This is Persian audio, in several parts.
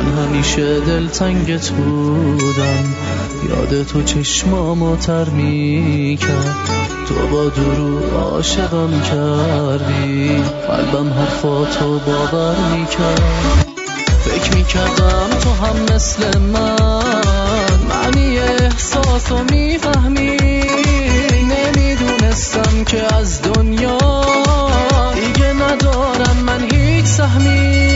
همیشه دلتنگت بودم، یاد تو چشمامو تر میکرد، تو با درو عاشقم کردی، قلبم حرفاتو باور میکرد. فکر میکردم تو هم مثل من معنی احساسو میفهمی، نمیدونستم که از دنیا دیگه ندارم من هیچ سهمی.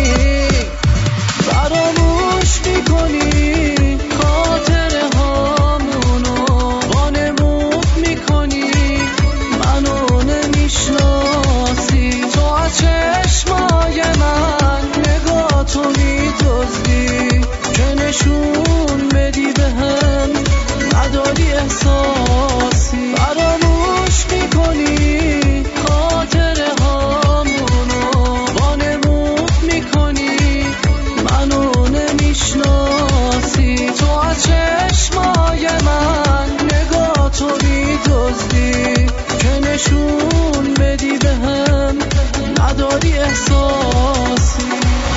فراموش میکنی خاطره هامونو، وانمود میکنی منو نمیشناسی، تو از چشمای من نگاه تو میدزدی که نشون بدی بهم نداری احساسی. فراموش میکنی خاطره هامونو، وانمود میکنی منو نمیشناسی، تو از چشمای من نگاه تو میدزدی که نشون بدی بهم نداری احساسی.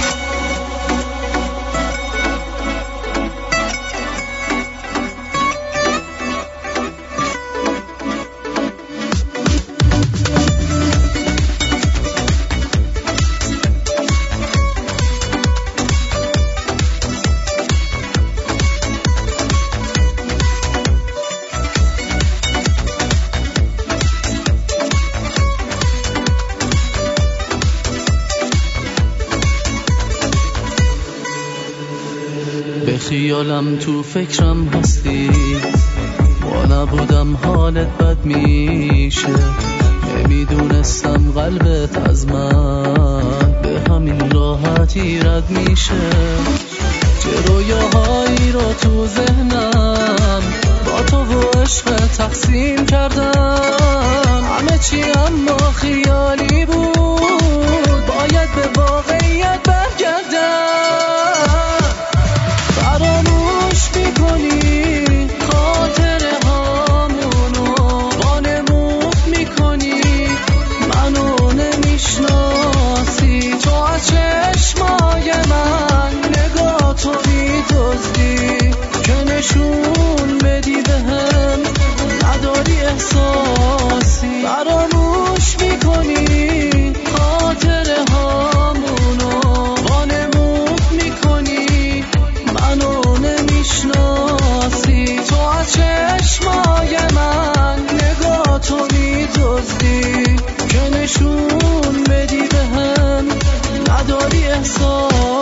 به خیالم تو فکرم هستی، با نبودم حالت بد میشه، نمیدونستم قلبت از من به همین راحتی رد میشه. چه رویاهایی رو تو ذهنم با تو و عشق تقسیم کردم، همه چی اما خیالی بود، باید به واقعیت برگردم. فراموش میکنی خاطره هامونو، وانمود میکنی منو نمیشناسی، تو از چشمای من نگاه تو میدزدی که نشون بدی بهم نداری احساسی. فراموش میکنی خاطره هامونو، وانمود میکنی منو نمیشناسی، تو از چشمای من نگاه تو میدزدی که نشون بدی بهم نداری احساس.